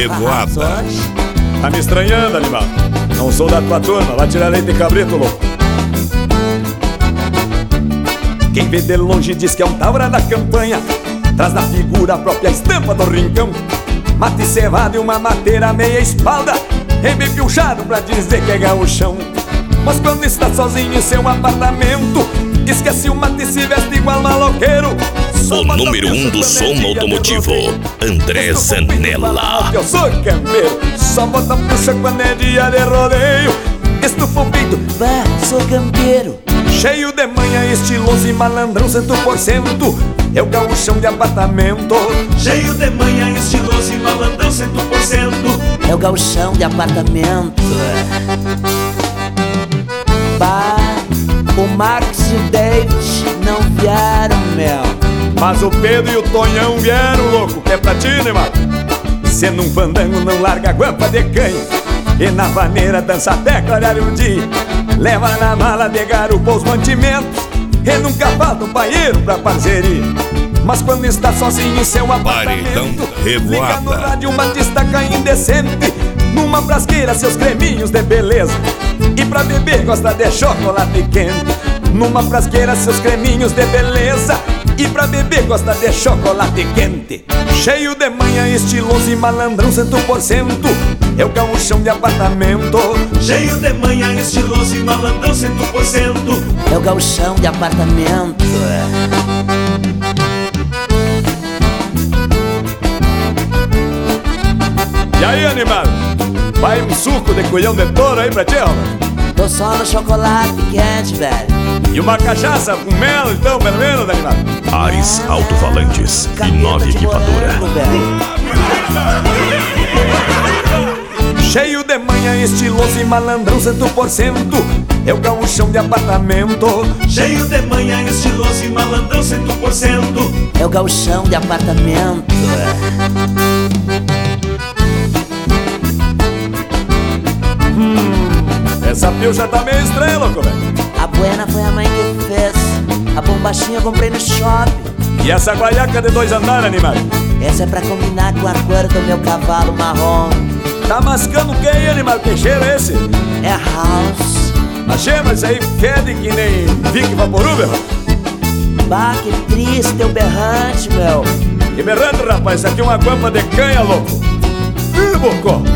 Revoada. Tá me estranhando, animal? Não sou da tua turma, vai tirar leite de cabrito, louco. Quem vê de longe diz que é um taura da campanha, traz na figura a própria estampa do rincão. Mate cevado e uma mateira meia espalda, embebiujado pra dizer que é gauchão. Mas quando está sozinho em seu apartamento, esquece o mate e se veste igual maloqueiro. O número 1 do som automotivo, André Zanella. Eu sou campeiro, só bota puxa quando é dia de rodeio. Estufa o peito, bah, sou campeiro. cheio de manha, estiloso e malandrão 100%. É o gauchão de apartamento. Cheio de manha, estiloso e malandrão 100%. É o gauchão de apartamento. Bah, o Marcos e o David não vieram, meu. Mas o Pedro e o Tonhão vieram, louco, que é pra ti, né, mano? Cê num fandango não larga a guampa de canha, e na vaneira dança até clarear o dia. Leva na mala de garupa os mantimentos, e nunca falta um banheiro pra parceria. Mas quando está sozinho em seu apartamento, liga no rádio uma destaca indecente, numa frasqueira seus creminhos de beleza, e pra beber gosta de chocolate quente. Numa frasqueira seus creminhos de beleza, e pra beber gosta de chocolate quente. Cheio de manha, estiloso e malandrão 100%. É o gauchão de apartamento. Cheio de manha, estiloso e malandrão 100%. É o gauchão de apartamento. E aí, animado? Vai um suco de culhão de touro aí pra ti, ó. Tô só no chocolate quente, velho. E uma cachaça com mel, então, pelo menos, animado. Ares Alto-Falantes e 9 Equipadora. Cheio de manha, estiloso e malandrão 100%. É o gauchão de apartamento. Cheio de manha, estiloso e malandrão 100%. É o gauchão de apartamento. Essa pilcha tá meio estranha, louco, velho. A buena foi a mãe que fez. A bombachinha eu comprei no shopping. E essa guaiaca de 2 andares, animado? Essa é pra combinar com a cor do meu cavalo marrom. Tá mascando o que aí, animal? Que cheiro é esse? É house. Achei, mas isso aí fede que nem Vic Vaporub, meu. Bah, que triste o berrante, meu. Que berrando, rapaz, isso aqui é uma guampa de canha, louco. Ih, bocó.